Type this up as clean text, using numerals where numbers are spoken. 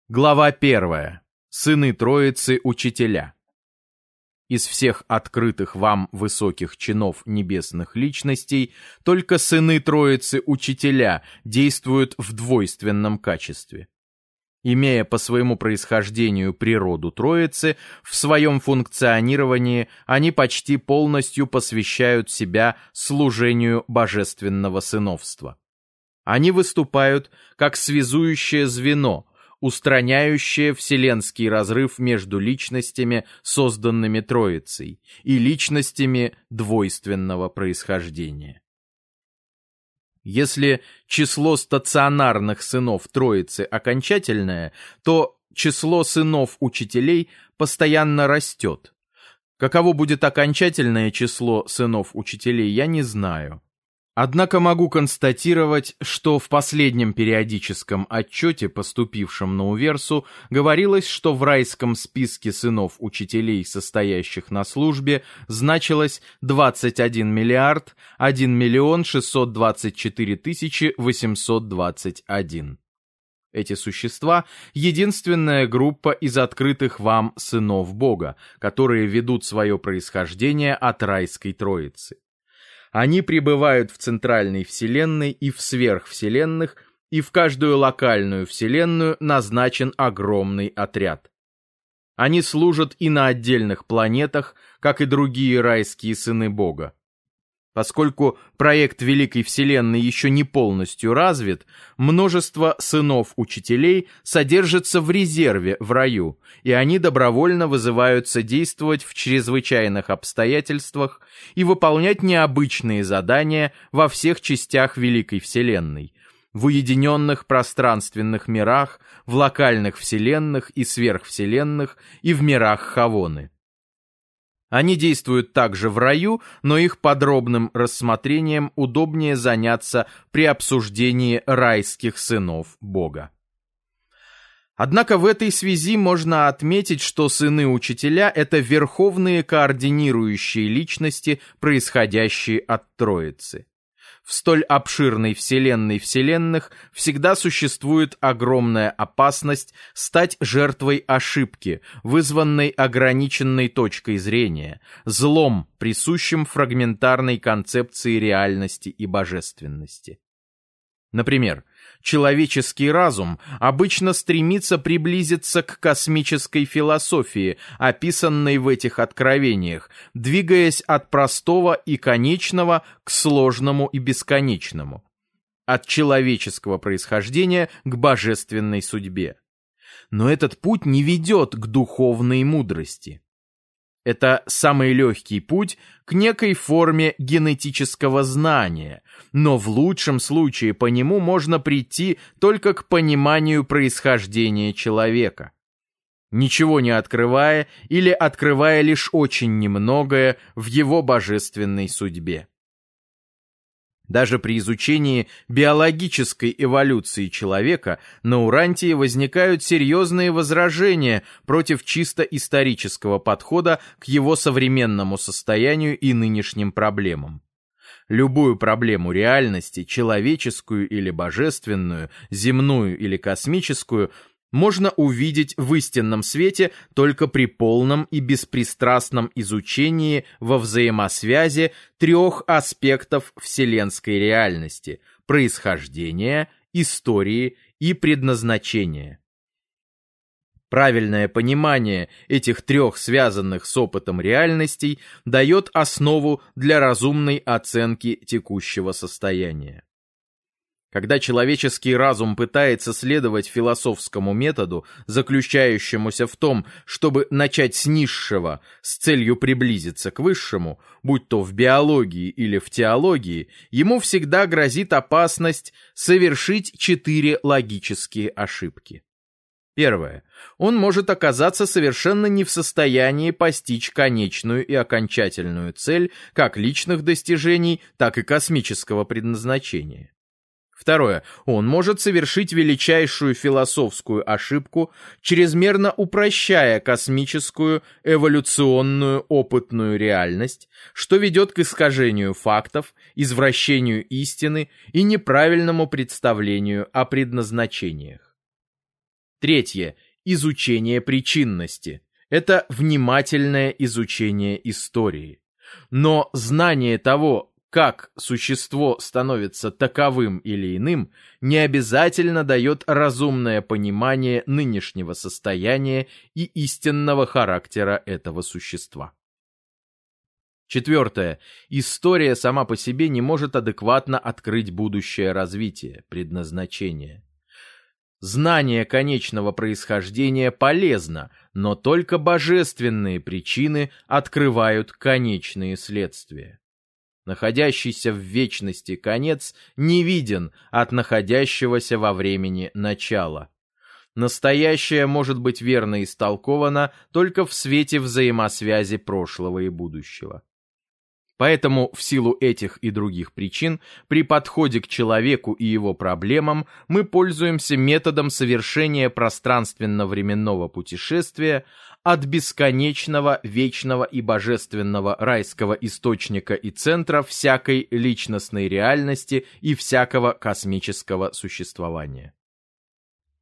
Глава 1. Сыны Троицы Учителя. Из всех открытых вам высоких чинов небесных личностей только сыны Троицы Учителя действуют в двойственном качестве. Имея по своему происхождению природу Троицы, в своем функционировании они почти полностью посвящают себя служению божественного сыновства. Они выступают как связующее звено, устраняющее вселенский разрыв между личностями, созданными Троицей, и личностями двойственного происхождения. Если число стационарных сынов Троицы окончательное, то число сынов учителей постоянно растет. Каково будет окончательное число сынов учителей, я не знаю. Однако могу констатировать, что в последнем периодическом отчете, поступившем на Уверсу, говорилось, что в райском списке сынов учителей, состоящих на службе, значилось 21 миллиард 1 миллион 624 тысячи 821. Эти существа — единственная группа из открытых вам сынов Бога, которые ведут свое происхождение от райской Троицы. Они пребывают в центральной вселенной и в сверхвселенных, и в каждую локальную вселенную назначен огромный отряд. Они служат и на отдельных планетах, как и другие райские сыны Бога. Поскольку проект Великой Вселенной еще не полностью развит, множество сынов-учителей содержится в резерве в раю, и они добровольно вызываются действовать в чрезвычайных обстоятельствах и выполнять необычные задания во всех частях Великой Вселенной, в уединенных пространственных мирах, в локальных вселенных и сверхвселенных и в мирах Хавоны. Они действуют также в раю, но их подробным рассмотрением удобнее заняться при обсуждении райских сынов Бога. Однако в этой связи можно отметить, что сыны-учителя — это верховные координирующие личности, происходящие от Троицы. В столь обширной вселенной вселенных всегда существует огромная опасность стать жертвой ошибки, вызванной ограниченной точкой зрения, злом, присущим фрагментарной концепции реальности и божественности. Например, человеческий разум обычно стремится приблизиться к космической философии, описанной в этих откровениях, двигаясь от простого и конечного к сложному и бесконечному, от человеческого происхождения к божественной судьбе. Но этот путь не ведет к духовной мудрости. Это самый легкий путь к некой форме генетического знания, но в лучшем случае по нему можно прийти только к пониманию происхождения человека, ничего не открывая или открывая лишь очень немногое в его божественной судьбе. Даже при изучении биологической эволюции человека на Урантии возникают серьезные возражения против чисто исторического подхода к его современному состоянию и нынешним проблемам. Любую проблему реальности, человеческую или божественную, земную или космическую, можно увидеть в истинном свете только при полном и беспристрастном изучении во взаимосвязи трех аспектов вселенской реальности – происхождения, истории и предназначения. Правильное понимание этих трех связанных с опытом реальностей дает основу для разумной оценки текущего состояния. Когда человеческий разум пытается следовать философскому методу, заключающемуся в том, чтобы начать с низшего с целью приблизиться к высшему, будь то в биологии или в теологии, ему всегда грозит опасность совершить 4 логические ошибки. Первое. Он может оказаться совершенно не в состоянии постичь конечную и окончательную цель как личных достижений, так и космического предназначения. Второе. Он может совершить величайшую философскую ошибку, чрезмерно упрощая космическую, эволюционную, опытную реальность, что ведет к искажению фактов, извращению истины и неправильному представлению о предназначениях. Третье. Изучение причинности. Это внимательное изучение истории. Но знание того, как существо становится таковым или иным, не обязательно дает разумное понимание нынешнего состояния и истинного характера этого существа. Четвертое. История сама по себе не может адекватно открыть будущее развитие, предназначение. Знание конечного происхождения полезно, но только божественные причины открывают конечные следствия. Находящийся в вечности конец не виден от находящегося во времени начала. Настоящее может быть верно истолковано только в свете взаимосвязи прошлого и будущего. Поэтому в силу этих и других причин при подходе к человеку и его проблемам мы пользуемся методом совершения пространственно-временного путешествия от бесконечного, вечного и божественного райского источника и центра всякой личностной реальности и всякого космического существования.